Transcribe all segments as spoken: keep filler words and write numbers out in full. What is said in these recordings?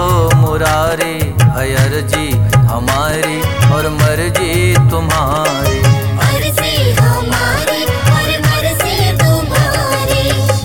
माधो मुरारी, है अर्जी हमारी और मर्जी तुम्हारी। अर्जी हमारी और मर्जी तुम्हारी।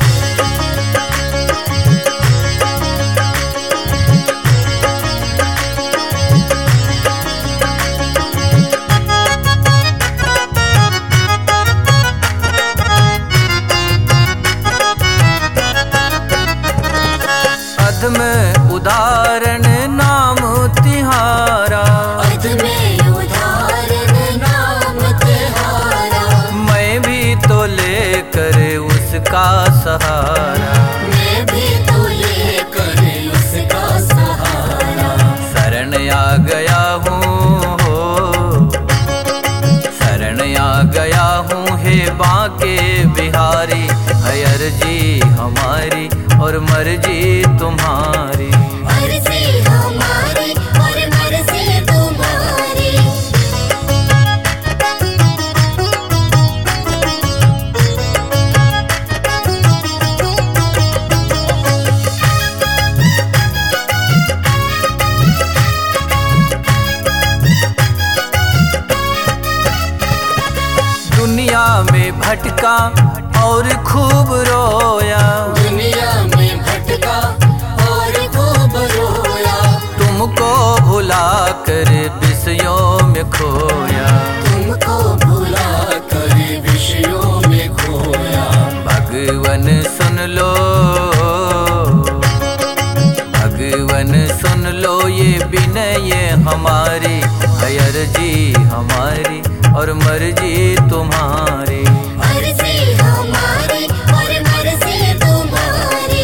अध में उदाहरण नाम तिहारा, अध में उदाहरण नाम तिहारा। मैं भी तो लेकर उसका सहारा, मैं भी तो लेकर उसका सहारा। शरण आ गया हूँ हो, शरण आ गया हूँ हे बांके बिहारी, है अर्जी हमारी और मर्जी तुम्हारी। अर्जी हमारी और मर्जी तुम्हारी। दुनिया में भटका और खूब रोया, दुनिया में भटका और खूब रोया। तुमको भुला कर विषयों में खोया, तुमको भुला कर विषयों में खोया। भगवन सुन लो, भगवन सुन लो ये विनय हमारी, है अर्जी हमारी और मर्जी तुम्हारी। अर्जी हमारी और मर्जी तुम्हारी।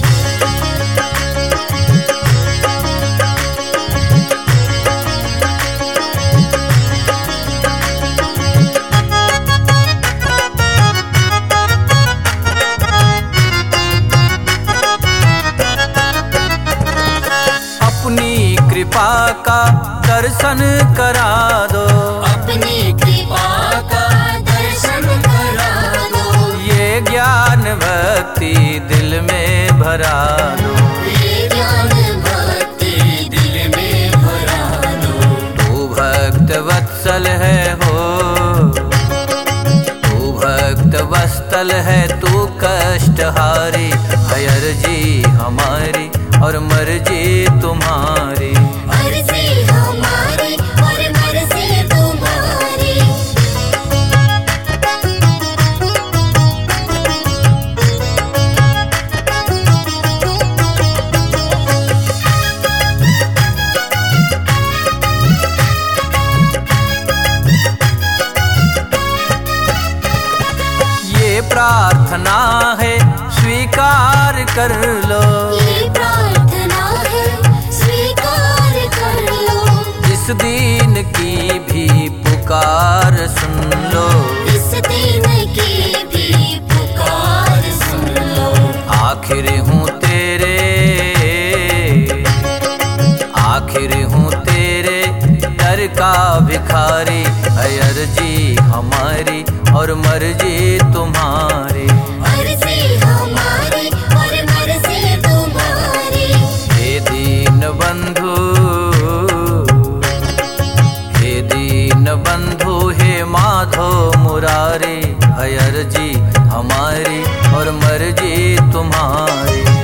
अपनी कृपा का दर्शन करा दो, अपनी कृपा का दर्शन करा दो। ये ज्ञान भक्ति दिल में भरा दो। ये ज्ञान भक्ति दिल में भरा दो। तू भक्त वत्सल है हो, तू भक्त वत्सल है, तू कष्टहारी, है अर्जी हमारी और मर्जी तुम्हारी। अर्जी हमारी और मर्जी तुम्हारी। ये प्रार्थना है स्वीकार कर लो, ये प्रार्थना है स्वीकार कर लो। इस दीन की भी पुकार सुन लो, इस दिन की भी पुकार सुन लो। आखिर हूँ तेरे, आखिर हूँ तेरे दर का भिखारी, है अर्जी हमारी और मर्जी तुम्हारी। अर्जी हमारी और मर्जी तुम्हारी। हे दीन बंधु, हे दीन बंधु हे माधो मुरारी, है अर्जी हमारी और मर्जी तुम्हारी।